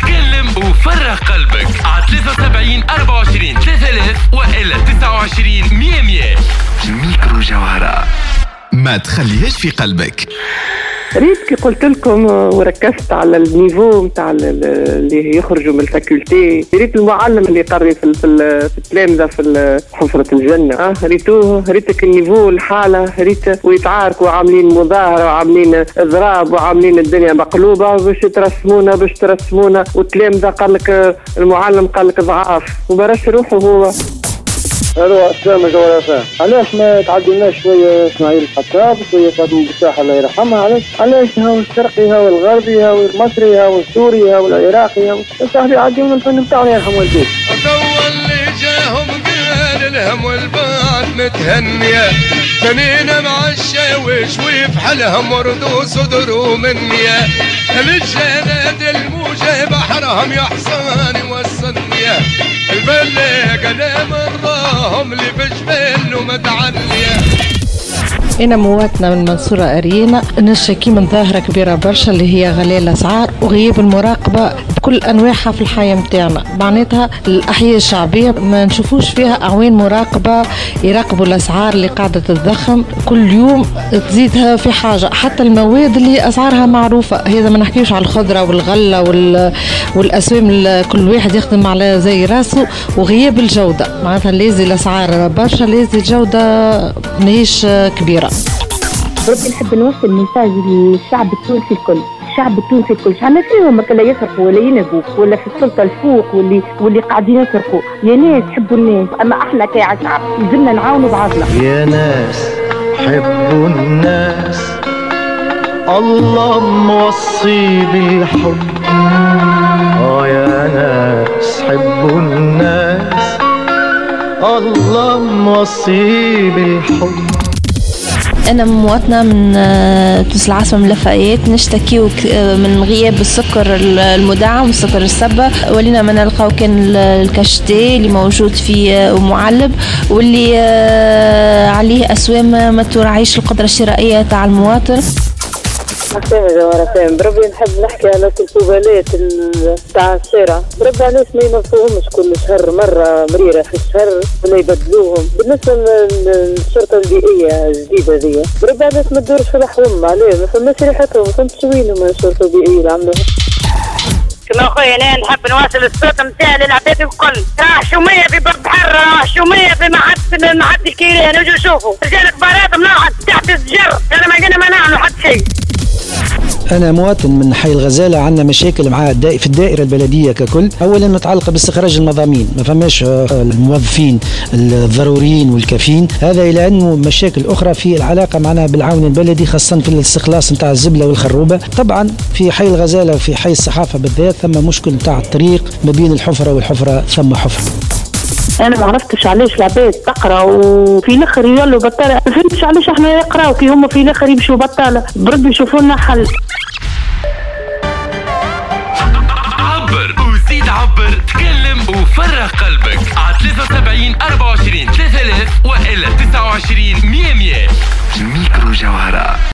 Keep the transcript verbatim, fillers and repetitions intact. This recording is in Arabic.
تكلم وفرغ قلبك على ثلاثة وسبعين أربعة وعشرين ثلاثة آلاف وإلا تسعة وعشرين مية مية. ميكرو جوهرة، ما تخليهاش في قلبك. ريت كي قلت لكم وركزت على النيفو متاع اللي يخرجوا من الفاكولتي، ريت المعلم اللي يقري في في التلامذه في حفره الجنه، اه ريتوه ريتك النيفو الحاله ريت ويتعاركوا عاملين مظاهره وعاملين اضراب وعاملين الدنيا مقلوبه باش ترسمونا باش ترسمونا، والتلامذه قال لك المعلم قال لك ضعاف وبرش روحه هو. الو السلام عليكم. علاش ما تعدلناش شويه اسماعيل الحطاب شويه فاطمه بوساحه الله يرحمها؟ علاش علاش هاو الشرقي هاو الغربي هاو المصري هاو السوري هاو العراقي هاو صاحبي عديونا الفن بتاعنا يرحم والديك. الضوء اللي جاهم قال الهم والبعد متهنيه، جنينا مع الشاويش وفي حالهم وردوا صدروا منيه، الجنات الموجه بحرهم يا حصاني والصنيه، البلة قدام الراهم اللي في جبال ومتعليه. أنا مواطنة من المنصورة أرينا، نشتكي من ظاهرة كبيرة برشا اللي هي غلاء الأسعار وغياب المراقبة بكل أنواعها في الحياة متاعنا. معناتها الأحياء الشعبية ما نشوفوش فيها أعوان مراقبة يراقبوا الأسعار اللي قاعدة تتضخم كل يوم تزيدها في حاجة، حتى المواد اللي أسعارها معروفة. هذا ما نحكيوش على الخضرة والغلة وال... والأسوام كل واحد يخدم على زي راسه، وغياب الجودة. معناتها لازم الأسعار برشا، لازم الجودة ماهيش كبيرة. بربي نحب نوصل ميساج للشعب التونسي الكل، الشعب التونسي الكل، شحال فيهم كلا يسرقوا ولا ينهبوا ولا في السلطة الفوق واللي واللي قاعدين يسرقوا. يا ناس حبوا الناس، أما احنا كاع شعب لازمنا نعاونوا بعضنا. يا ناس حبوا الناس، الله موصي بالحب. اه يا ناس حبوا الناس، الله موصي بالحب. أنا مواطنة من تونس العاصمة من لفايات، نشتكي من غياب السكر المدعم والسكر السبة، ولينا ما نلقاو كان الكاشتي اللي موجود في معلب واللي عليه أسوام ما تراعيش القدرة الشرائية تاع المواطن. حسام جوهرة فاهم بربي نحب نحكي على الكوبالات تاع الشارع، بربي علاش ما ينظفوهمش كل شهر مرة مريرة في الشهر ولا يبدلوهم. بالنسبة للشرطة البيئية الجديدة ذي بربي علاش ما تدورش في الحوم عليه، ما فماش ريحتهم، ما فهمتش وينهم الشرطة البيئية اللي عملوها. كما خويا انا نحب نواصل الصوت نتاعي للعباد الكل، راه حشوميه في برد حر، راه حشوميه في محد محد الكيران، نجوا نشوفوا رجال كبارات مناعد تحت الزجر، انا ما قلنا ما نعملوا حتى شيء. أنا مواطن من حي الغزالة، عندنا مشاكل مع في الدائرة البلدية ككل. أولا متعلقة باستخراج المضامين، ما فماش الموظفين الضروريين والكافيين، هذا إلى أنه مشاكل أخرى في العلاقة معنا بالعون البلدي، خاصة في الاستخلاص نتاع الزبلة والخروبة. طبعا في حي الغزالة وفي حي الصحافة بالذات ثم مشكل نتاع الطريق ما بين الحفرة والحفرة ثم حفرة. انا ما عرفتش علاش العباد تقرا وفي الاخر يولوا بطاله، ما فهمتش علاش احنا نقراو كي هما في الاخر يمشوا بطاله. بربي يشوفوا لنا حل. عبر وزيد عبر، تكلم وفرغ قلبك على ثلاثة وسبعين أربعة وعشرين ثلاثة آلاف وإلا تسعة وعشرين مية مية. ميكرو جوهرة.